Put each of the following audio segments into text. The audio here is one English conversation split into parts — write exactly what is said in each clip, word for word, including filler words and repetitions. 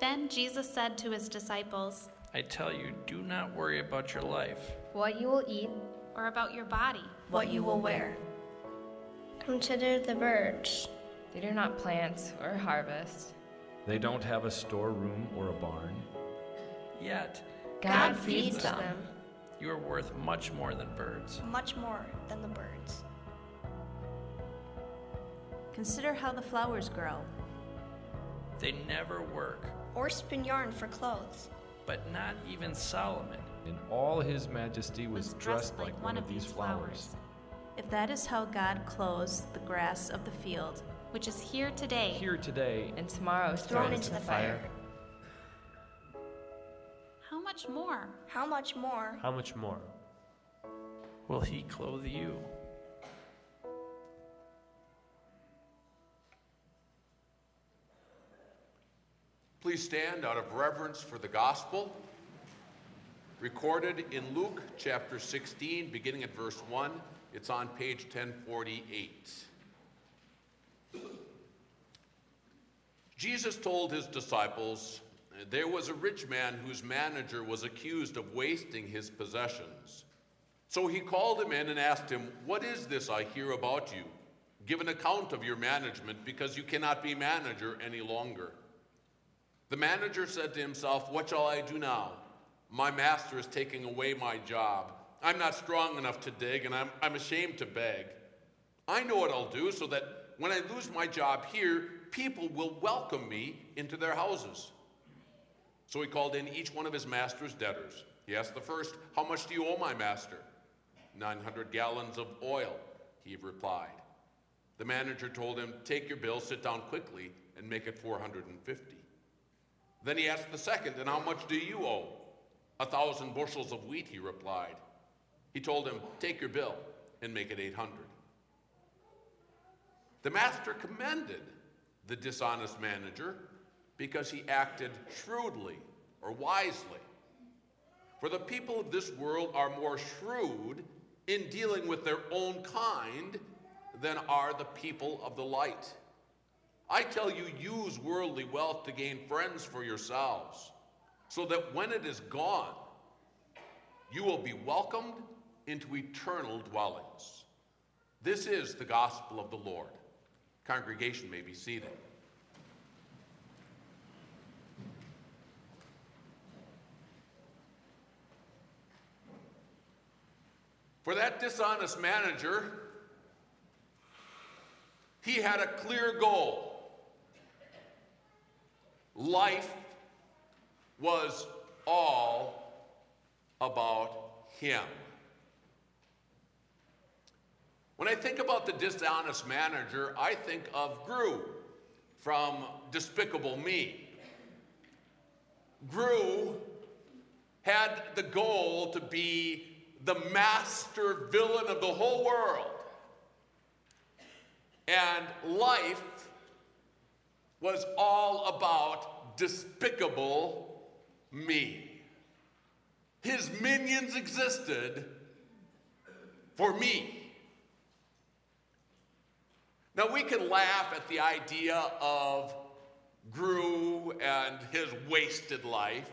Then Jesus said to his disciples, I tell you, do not worry about your life, what you will eat, or about your body, what you will wear. Consider the birds. They do not plant or harvest. They don't have a storeroom or a barn. yet God, God feeds feeds them. them you are worth much more than birds. much more than the birds. Consider how the flowers grow. They never work, Or spin yarn for clothes. but not even Solomon. In all his majesty was dressed like one of these flowers. If that is how God clothes the grass of the field, which is here today, Here today, And tomorrow is Thrown into the fire. how much more? How much more How much more? Will he clothe you? Please stand out of reverence for the gospel, recorded in Luke chapter sixteen, beginning at verse one. It's on page ten forty-eight. Jesus told his disciples, there was a rich man whose manager was accused of wasting his possessions. So he called him in and asked him, what is this I hear about you? Give an account of your management, because you cannot be manager any longer. The manager said to himself, what shall I do now? My master is taking away my job. I'm not strong enough to dig, and I'm, I'm ashamed to beg. I know what I'll do so that when I lose my job here, people will welcome me into their houses. So he called in each one of his master's debtors. He asked the first, how much do you owe my master? nine hundred gallons of oil, he replied. The manager told him, take your bill, sit down quickly, and make it four hundred fifty. Then he asked the second, and how much do you owe? A thousand bushels of wheat, he replied. He told him, take your bill and make it eight hundred. The master commended the dishonest manager because he acted shrewdly or wisely. For the people of this world are more shrewd in dealing with their own kind than are the people of the light. I tell you, use worldly wealth to gain friends for yourselves, so that when it is gone, you will be welcomed into eternal dwellings. This is the gospel of the Lord. Congregation may be seated. For that dishonest manager, he had a clear goal. Life was all about him. When I think about the dishonest manager, I think of Gru from Despicable Me. Gru had the goal to be the master villain of the whole world. And life was all about Despicable Me. His minions existed for me. Now we can laugh at the idea of Gru and his wasted life.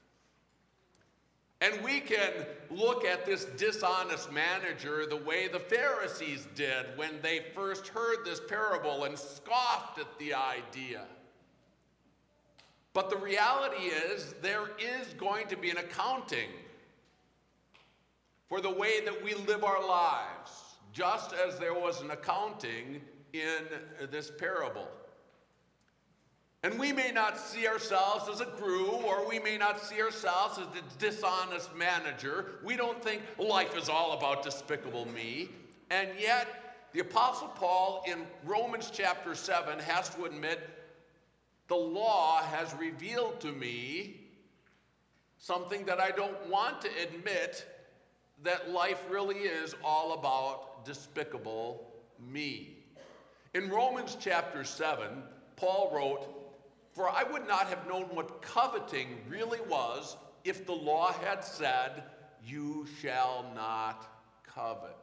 And we can look at this dishonest manager the way the Pharisees did when they first heard this parable and scoffed at the idea. But the reality is, there is going to be an accounting for the way that we live our lives, just as there was an accounting in this parable. And we may not see ourselves as a Gru, or we may not see ourselves as a dishonest manager. We don't think life is all about Despicable Me. And yet, the Apostle Paul in Romans chapter seven has to admit, the law has revealed to me something that I don't want to admit, that life really is all about Despicable Me. In Romans chapter seven, Paul wrote, for I would not have known what coveting really was if the law had said, you shall not covet.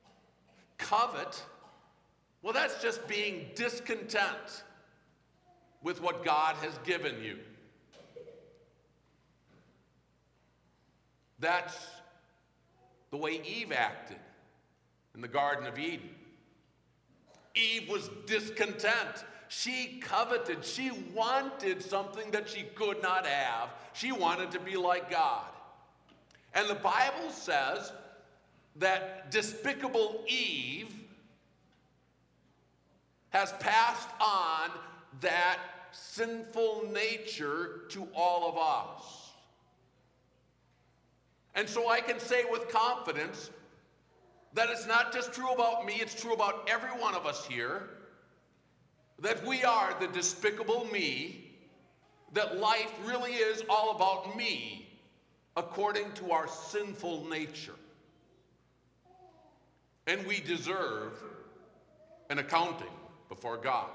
Covet? Well, that's just being discontent. with what God has given you. That's the way Eve acted in the Garden of Eden. Eve was discontent. She coveted. She wanted something that she could not have. She wanted to be like God. And the Bible says that despicable Eve has passed on that sinful nature to all of us. And so I can say with confidence that it's not just true about me, it's true about every one of us here, that we are the despicable me, that life really is all about me according to our sinful nature. And we deserve an accounting before God.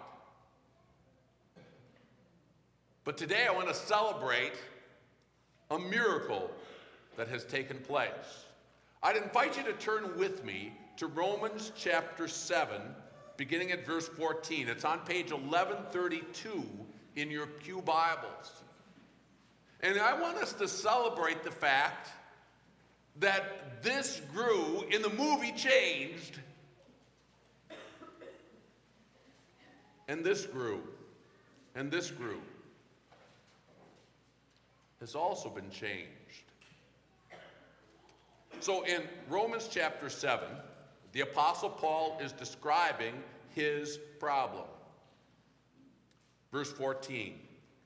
But today I want to celebrate a miracle that has taken place. I'd invite you to turn with me to Romans chapter seven, beginning at verse fourteen. It's on page eleven thirty-two in your pew Bibles. And I want us to celebrate the fact that this grew in the movie Changed, and this grew, and this grew, has also been changed. So in Romans chapter seven, the Apostle Paul is describing his problem. Verse fourteen.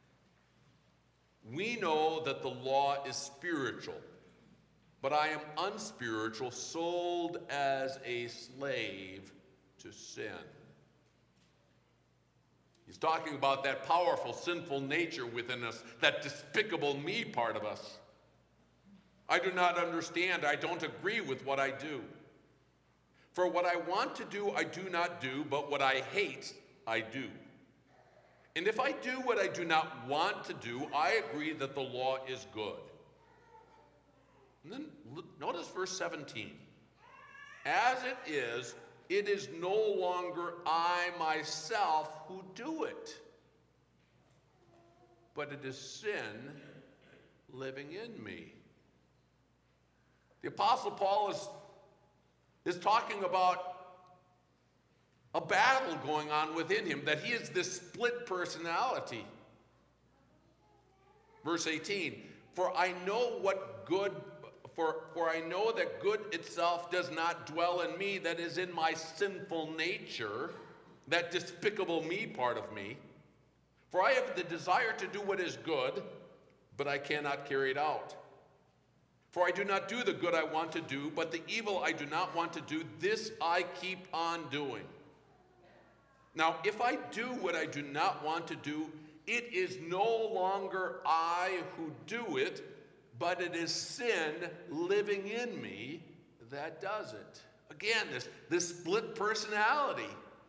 We know that the law is spiritual, but I am unspiritual, sold as a slave to sin. He's talking about that powerful sinful nature within us, that despicable me part of us. I do not understand. I don't agree with what I do. For what I want to do, I do not do, but what I hate, I do. And if I do what I do not want to do, I agree that the law is good. And then notice verse seventeen. As it is, it is no longer I myself who do it, but it is sin living in me. The Apostle Paul is, is talking about a battle going on within him, that he is this split personality. Verse eighteen, for I know what good, for, for I know that good itself does not dwell in me, that is in my sinful nature, that despicable me part of me. For I have the desire to do what is good, but I cannot carry it out. For I do not do the good I want to do, but the evil I do not want to do, this I keep on doing. Now, if I do what I do not want to do, it is no longer I who do it, but it is sin living in me that does it. Again, this, this split personality.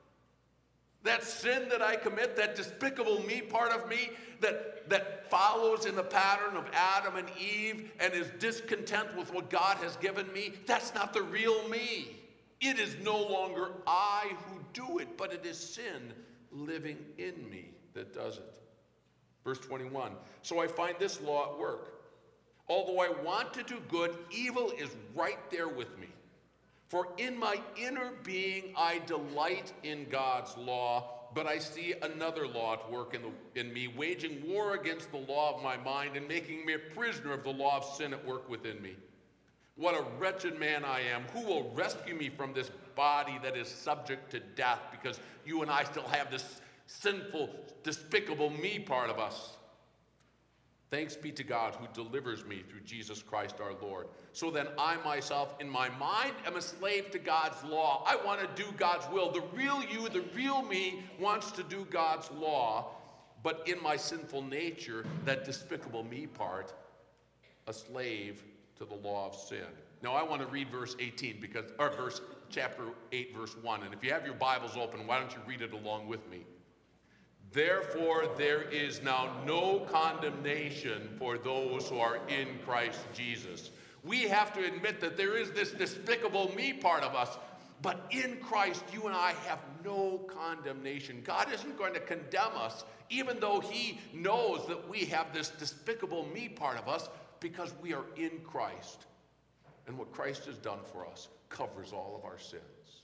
That sin that I commit, that despicable me part of me that, that follows in the pattern of Adam and Eve and is discontent with what God has given me, that's not the real me. It is no longer I who do it, but it is sin living in me that does it. Verse twenty-one, so I find this law at work. Although I want to do good, evil is right there with me. For in my inner being I delight in God's law, but I see another law at work in, the, in me, waging war against the law of my mind and making me a prisoner of the law of sin at work within me. What a wretched man I am. Who will rescue me from this body that is subject to death? Because you and I still have this sinful, despicable me part of us. Thanks be to God who delivers me through Jesus Christ our Lord. So then I myself in my mind am a slave to God's law. I want to do God's will. The real you, the real me wants to do God's law. But in my sinful nature, that despicable me part, a slave to the law of sin. Now I want to read verse eighteen, because, or verse chapter eight, verse one. And if you have your Bibles open, why don't you read it along with me? Therefore, there is now no condemnation for those who are in Christ Jesus. We have to admit that there is this despicable me part of us. But in Christ, you and I have no condemnation. God isn't going to condemn us, even though he knows that we have this despicable me part of us, because we are in Christ. And what Christ has done for us covers all of our sins.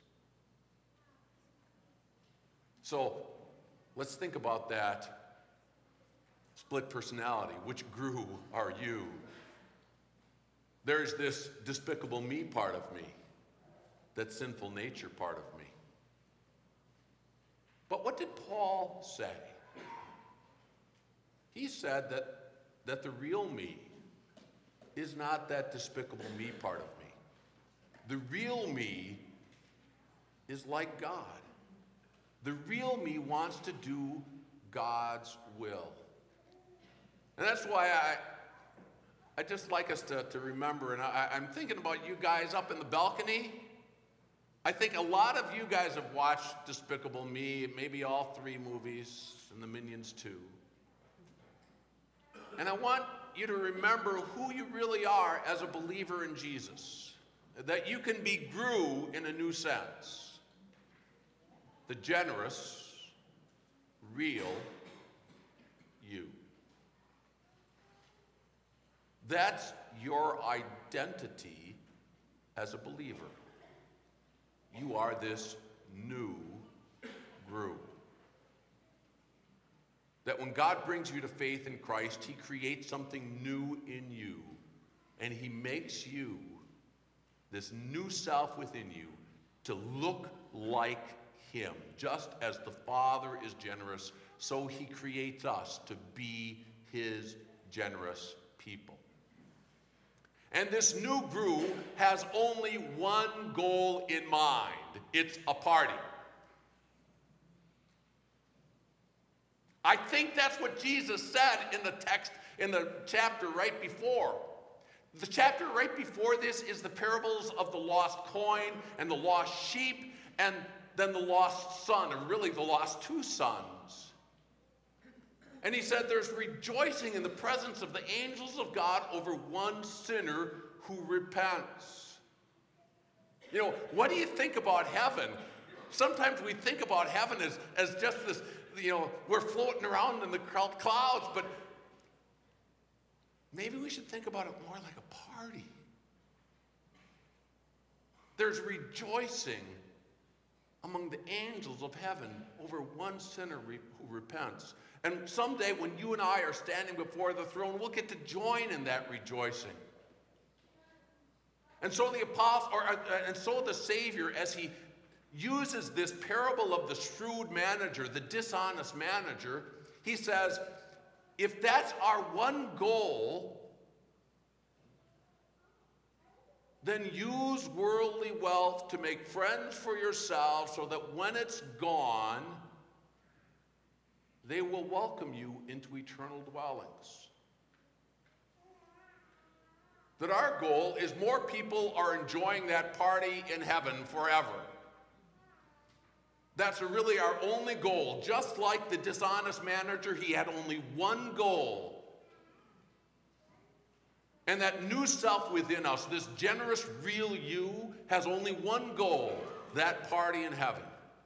So let's think about that split personality. Which Gru are you? There's this despicable me part of me, that sinful nature part of me. But what did Paul say? He said that, that the real me is not that despicable me part of me. The real me is like God. The real me wants to do God's will. And that's why I, I just like us to, to remember, and I, I'm thinking about you guys up in the balcony. I think a lot of you guys have watched Despicable Me, maybe all three movies, and the Minions too. And I want you to remember who you really are as a believer in Jesus. That you can be Gru in a new sense. The generous, real you. That's your identity as a believer. You are this new Gru. That when God brings you to faith in Christ, he creates something new in you. And he makes you, this new self within you, to look like him. Just as the Father is generous, so he creates us to be his generous people. And this new Gru has only one goal in mind. It's a party. I think that's what Jesus said in the text, in the chapter right before. The chapter right before this is the parables of the lost coin and the lost sheep and then the lost son, or really the lost two sons. And he said there's rejoicing in the presence of the angels of God over one sinner who repents. You know, what do you think about heaven? Sometimes we think about heaven as, as just this, you know, we're floating around in the clouds, but maybe we should think about it more like a party. There's rejoicing among the angels of heaven over one sinner re- who repents. And someday when you and I are standing before the throne, we'll get to join in that rejoicing. And so the apostle, or, uh, and so the Savior, as he uses this parable of the shrewd manager, the dishonest manager, he says, if that's our one goal, then use worldly wealth to make friends for yourselves so that when it's gone, they will welcome you into eternal dwellings. That our goal is more people are enjoying that party in heaven forever. That's really our only goal. Just like the dishonest manager, he had only one goal. And that new self within us, this generous, real you, has only one goal, that party in heaven.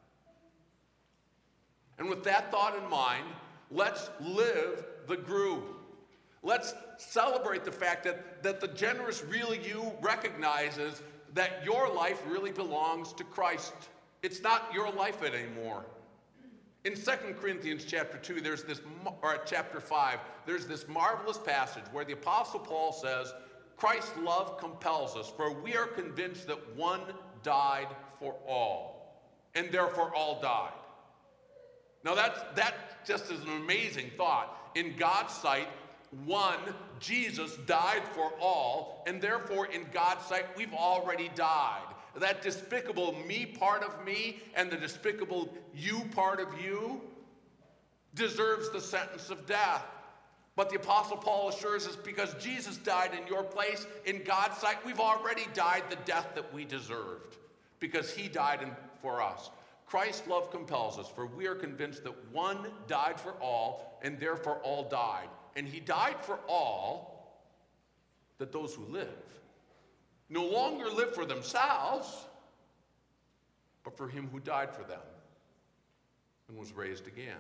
And with that thought in mind, let's live the Gru. Let's celebrate the fact that, that the generous, real you recognizes that your life really belongs to Christ. It's not your life anymore. In Second Corinthians chapter two, there's this, or chapter five, there's this marvelous passage where the Apostle Paul says, Christ's love compels us, for we are convinced that one died for all, and therefore all died. Now that's, that just is an amazing thought. In God's sight, one, Jesus died for all, and therefore in God's sight, we've already died. That despicable me part of me and the despicable you part of you deserves the sentence of death. But the Apostle Paul assures us because Jesus died in your place, in God's sight, we've already died the death that we deserved because he died in, for us. Christ's love compels us, for we are convinced that one died for all, and therefore all died. And he died for all, that those who live no longer live for themselves, but for him who died for them and was raised again.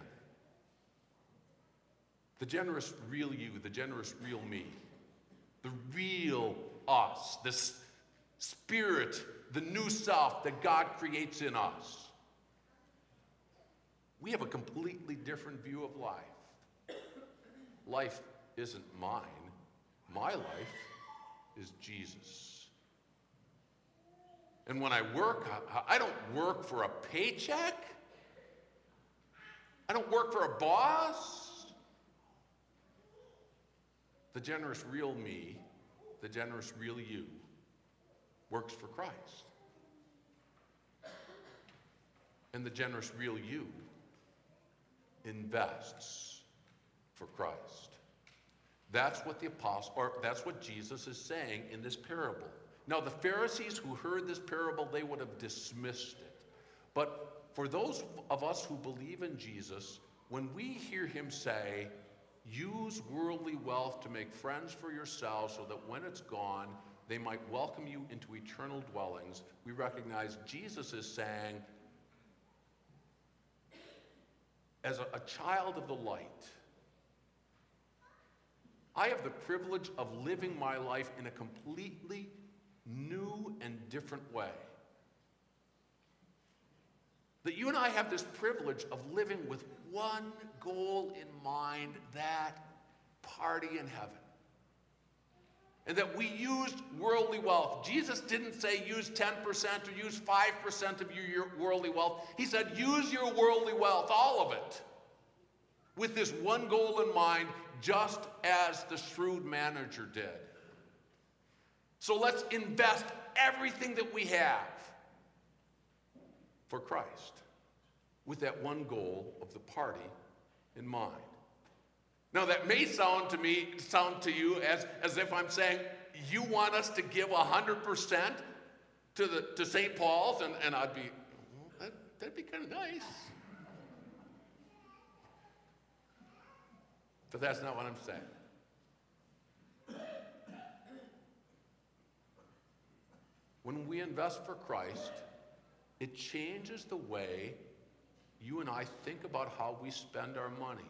The generous real you, the generous real me, the real us, this spirit, the new self that God creates in us. We have a completely different view of life. Life isn't mine. My life is Jesus. And when I work, I don't work for a paycheck. I don't work for a boss. The generous real me, the generous real you, works for Christ. And the generous real you invests for Christ. That's what the apostle, or that's what Jesus is saying in this parable. Now, the Pharisees who heard this parable, they would have dismissed it. But for those of us who believe in Jesus, when we hear him say, use worldly wealth to make friends for yourselves so that when it's gone, they might welcome you into eternal dwellings, we recognize Jesus is saying, as a, a child of the light, I have the privilege of living my life in a completely new and different way. That you and I have this privilege of living with one goal in mind, that party in heaven. And that we used worldly wealth. Jesus didn't say use ten percent or use five percent of your, your worldly wealth. He said use your worldly wealth, all of it, with this one goal in mind, just as the shrewd manager did. So let's invest everything that we have for Christ, with that one goal of the party in mind. Now that may sound to me, sound to you as, as if I'm saying, you want us to give one hundred percent to the to Saint Paul's, and, and I'd be, well, that, that'd be kind of nice. But that's not what I'm saying. When we invest for Christ, it changes the way you and I think about how we spend our money.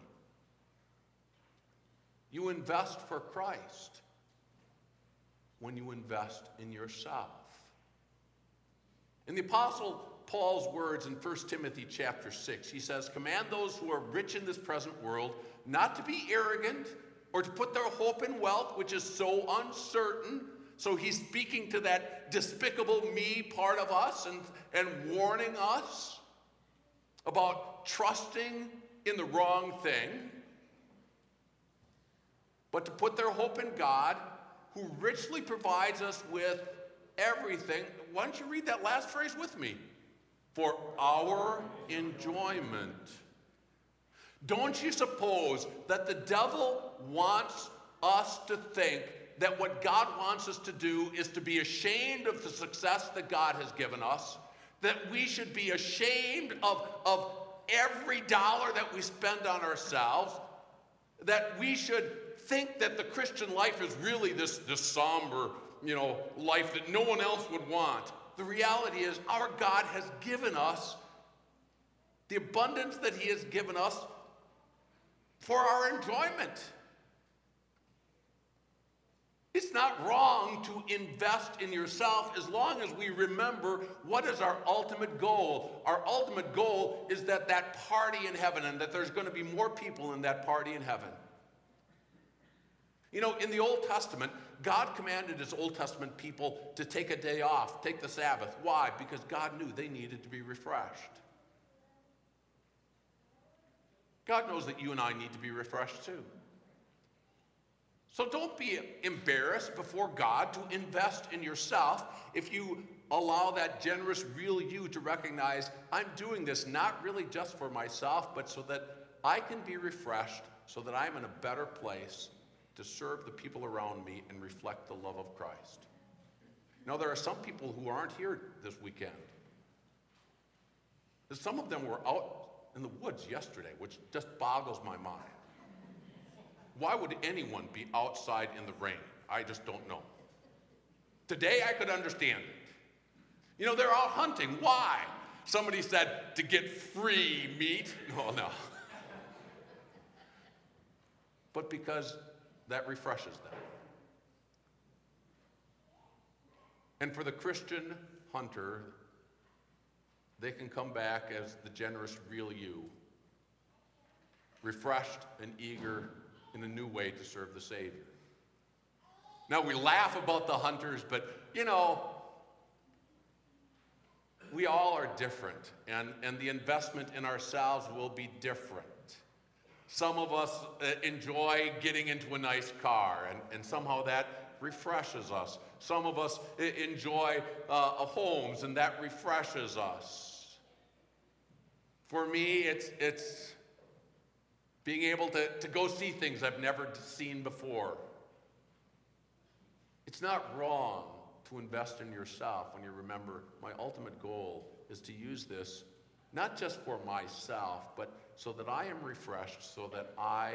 You invest for Christ when you invest in yourself. In the Apostle Paul's words in First Timothy chapter six, he says, command those who are rich in this present world not to be arrogant or to put their hope in wealth, which is so uncertain. So he's speaking to that despicable me part of us and, and warning us about trusting in the wrong thing, but to put their hope in God, who richly provides us with everything. Why don't you read that last phrase with me? For our enjoyment. Don't you suppose that the devil wants us to think that what God wants us to do is to be ashamed of the success that God has given us, that we should be ashamed of, of every dollar that we spend on ourselves, that we should think that the Christian life is really this, this somber, you know, life that no one else would want. The reality is our God has given us the abundance that he has given us for our enjoyment. It's not wrong to invest in yourself as long as we remember what is our ultimate goal. Our ultimate goal is that that party in heaven, and that there's going to be more people in that party in heaven. You know, in the Old Testament, God commanded his Old Testament people to take a day off, take the Sabbath. Why? Because God knew they needed to be refreshed. God knows that you and I need to be refreshed too. So don't be embarrassed before God to invest in yourself if you allow that generous, real you to recognize, I'm doing this not really just for myself, but so that I can be refreshed, so that I'm in a better place to serve the people around me and reflect the love of Christ. Now, there are some people who aren't here this weekend. Some of them were out in the woods yesterday, which just boggles my mind. Why would anyone be outside in the rain? I just don't know. Today I could understand it. You know, they're out hunting. Why? Somebody said to get free meat. Oh, no. But because that refreshes them. And for the Christian hunter, they can come back as the generous real you, refreshed and eager in a new way to serve the Savior. Now, we laugh about the hunters, but, you know, we all are different, and, and the investment in ourselves will be different. Some of us uh, enjoy getting into a nice car, and, and somehow that refreshes us. Some of us uh, enjoy uh, homes, and that refreshes us. For me, it's, it's being able to, to go see things I've never seen before. It's not wrong to invest in yourself when you remember my ultimate goal is to use this not just for myself, but so that I am refreshed, so that I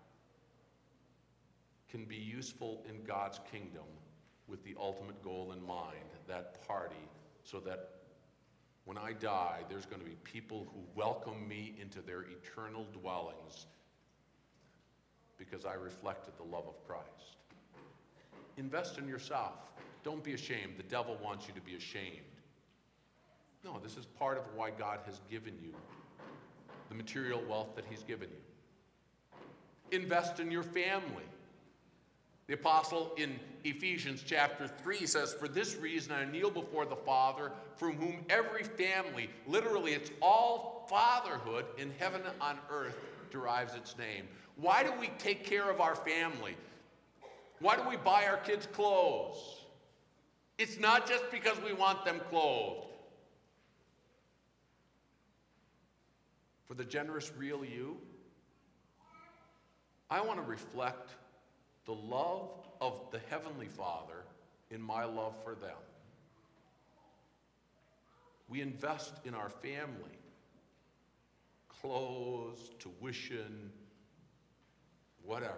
can be useful in God's kingdom with the ultimate goal in mind, that party, so that when I die, there's going to be people who welcome me into their eternal dwellings because I reflected the love of Christ. Invest in yourself. Don't be ashamed. The devil wants you to be ashamed. No, this is part of why God has given you the material wealth that he's given you. Invest in your family. The apostle in Ephesians chapter three says, "For this reason I kneel before the Father, from whom every family," literally it's all fatherhood in heaven and on earth, derives its name. Why do we take care of our family? Why do we buy our kids clothes? It's not just because we want them clothed. For the generous real you, I want to reflect the love of the Heavenly Father in my love for them. We invest in our family. Clothes, tuition, whatever.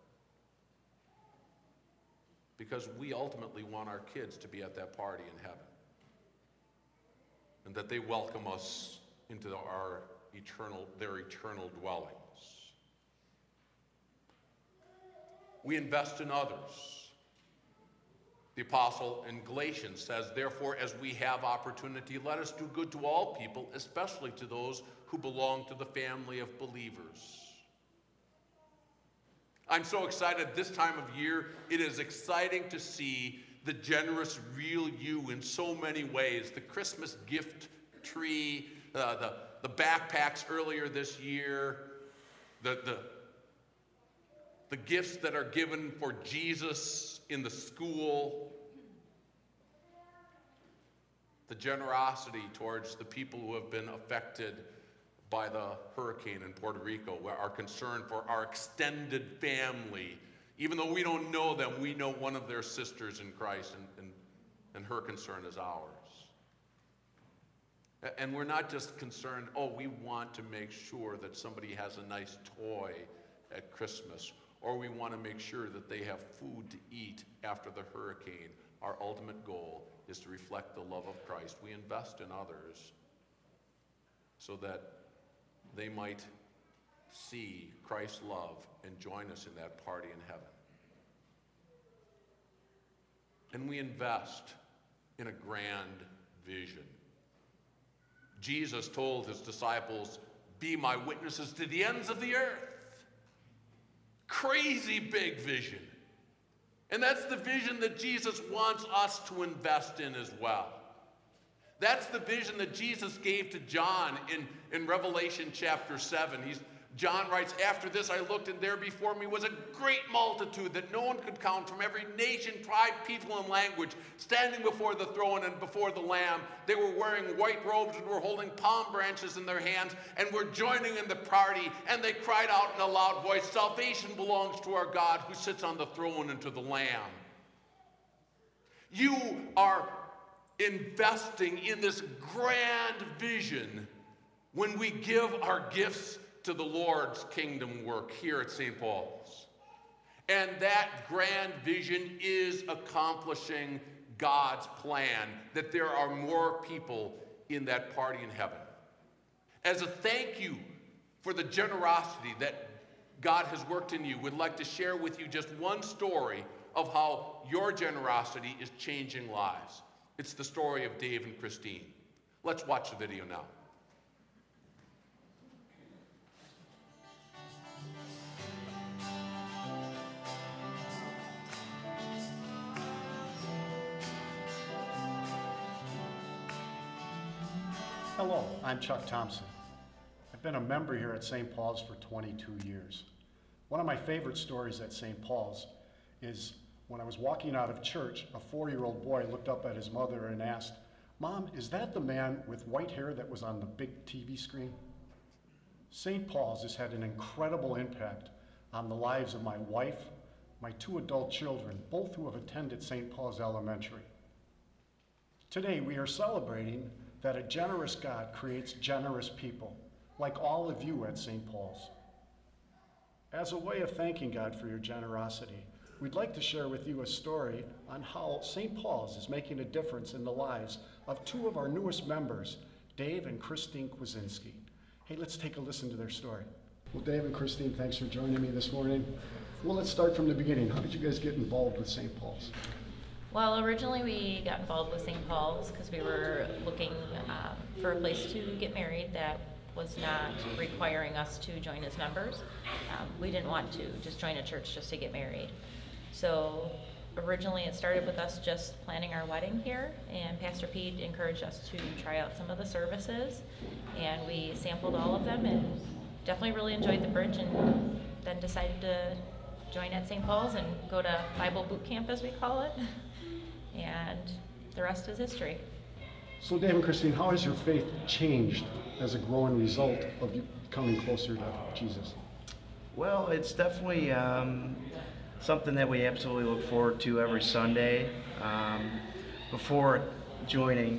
Because we ultimately want our kids to be at that party in heaven. And that they welcome us into our eternal, their eternal dwellings. We invest in others. The apostle in Galatians says, "Therefore, as we have opportunity, let us do good to all people, especially to those who belong to the family of believers." I'm so excited this time of year. It is exciting to see the generous real you in so many ways. The Christmas gift tree, uh, the, the backpacks earlier this year, the, the, the gifts that are given for Jesus in the school, the generosity towards the people who have been affected by the hurricane in Puerto Rico, where our concern for our extended family, even though we don't know them, we know one of their sisters in Christ, and, and, and her concern is ours. And we're not just concerned, oh, we want to make sure that somebody has a nice toy at Christmas, or we want to make sure that they have food to eat after the hurricane. Our ultimate goal is to reflect the love of Christ. We invest in others so that they might see Christ's love and join us in that party in heaven. And we invest in a grand vision. Jesus told his disciples, "Be my witnesses to the ends of the earth." Crazy big vision. And that's the vision that Jesus wants us to invest in as well. That's the vision that Jesus gave to John in, in Revelation chapter seven. He's, John writes, "After this I looked, and there before me was a great multitude that no one could count, from every nation, tribe, people, and language, standing before the throne and before the Lamb. They were wearing white robes and were holding palm branches in their hands and were joining in the party. And they cried out in a loud voice, 'Salvation belongs to our God who sits on the throne and to the Lamb.'" You are investing in this grand vision when we give our gifts to the Lord's kingdom work here at Saint Paul's. And that grand vision is accomplishing God's plan, that there are more people in that party in heaven. As a thank you for the generosity that God has worked in you, we'd like to share with you just one story of how your generosity is changing lives. It's the story of Dave and Christine. Let's watch the video now. Hello, I'm Chuck Thompson. I've been a member here at Saint Paul's for twenty-two years. One of my favorite stories at Saint Paul's is when I was walking out of church, a four-year-old boy looked up at his mother and asked, "Mom, is that the man with white hair that was on the big T V screen?" Saint Paul's has had an incredible impact on the lives of my wife, my two adult children, both who have attended Saint Paul's Elementary. Today, we are celebrating that a generous God creates generous people, like all of you at Saint Paul's. As a way of thanking God for your generosity, we'd like to share with you a story on how Saint Paul's is making a difference in the lives of two of our newest members, Dave and Christine Kwasinski. Hey, let's take a listen to their story. Well, Dave and Christine, thanks for joining me this morning. Well, let's start from the beginning. How did you guys get involved with Saint Paul's? Well, originally we got involved with Saint Paul's because we were looking um, for a place to get married that was not requiring us to join as members. Um, we didn't want to just join a church just to get married. So originally it started with us just planning our wedding here, and Pastor Pete encouraged us to try out some of the services, and we sampled all of them and definitely really enjoyed the bridge, and then decided to join at Saint Paul's and go to Bible boot camp, as we call it. And the rest is history. So Dave and Christine, how has your faith changed as a growing result of you coming closer to Jesus? Well, it's definitely um, something that we absolutely look forward to every Sunday. Um, before joining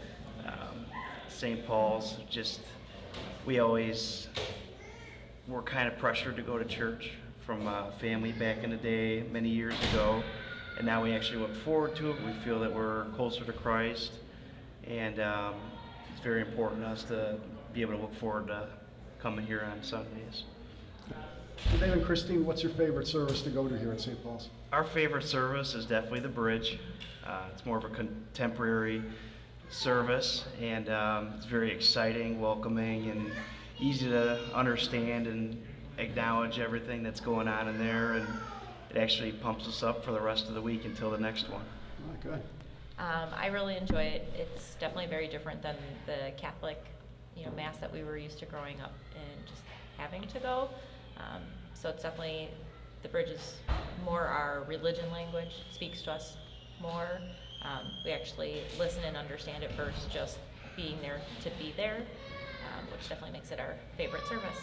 um, Saint Paul's, just we always were kind of pressured to go to church from a family back in the day, many years ago. And now we actually look forward to it. We feel that we're closer to Christ, and um, it's very important to us to be able to look forward to coming here on Sundays. So Dave and Christine, what's your favorite service to go to here at Saint Paul's? Our favorite service is definitely the bridge. Uh, it's more of a contemporary service, and um, it's very exciting, welcoming, and easy to understand and acknowledge everything that's going on in there. And it actually pumps us up for the rest of the week until the next one. Oh, good. Um, I really enjoy it. It's definitely very different than the Catholic, you know, mass that we were used to growing up and just having to go. Um, so it's definitely, the bridge is more our religion language, speaks to us more. Um, we actually listen and understand it versus just being there to be there, um, which definitely makes it our favorite service.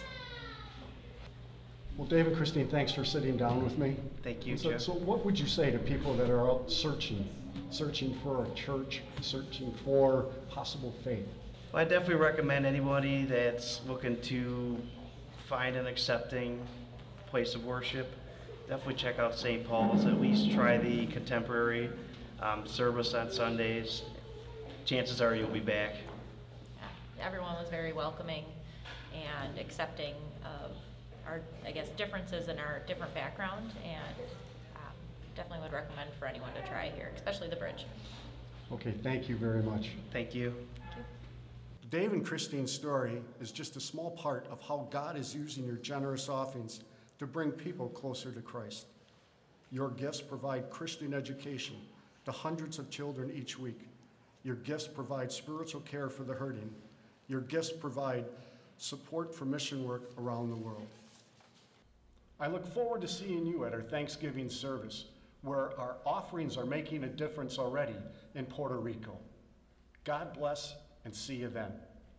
Well, Dave and Christine, thanks for sitting down with me. Thank you, so, Jeff. So what would you say to people that are out searching, searching for a church, searching for possible faith? Well, I definitely recommend anybody that's looking to find an accepting place of worship, definitely check out Saint Paul's. At least try the contemporary um, service on Sundays. Chances are you'll be back. Yeah, everyone was very welcoming and accepting of our, I guess, differences in our different background, and um, definitely would recommend for anyone to try here, especially the bridge. Okay, thank you very much. Thank you. Thank you. Dave and Christine's story is just a small part of how God is using your generous offerings to bring people closer to Christ. Your gifts provide Christian education to hundreds of children each week. Your gifts provide spiritual care for the hurting. Your gifts provide support for mission work around the world. I look forward to seeing you at our Thanksgiving service, where our offerings are making a difference already in Puerto Rico. God bless, and see you then.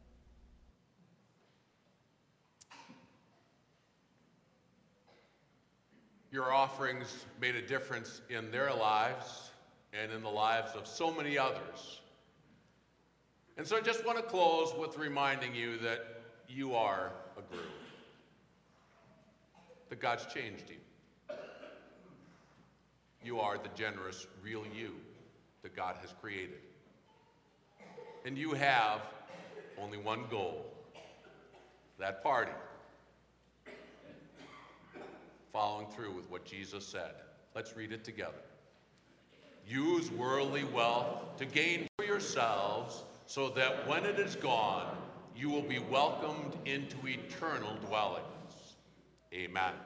Your offerings made a difference in their lives and in the lives of so many others. And so I just want to close with reminding you that you are a group, that God's changed you. You are the generous, real you that God has created. and you have only one goal, that party. Following through with what Jesus said. Let's read it together. Use worldly wealth to gain for yourselves, so that when it is gone, you will be welcomed into eternal dwellings. Amen.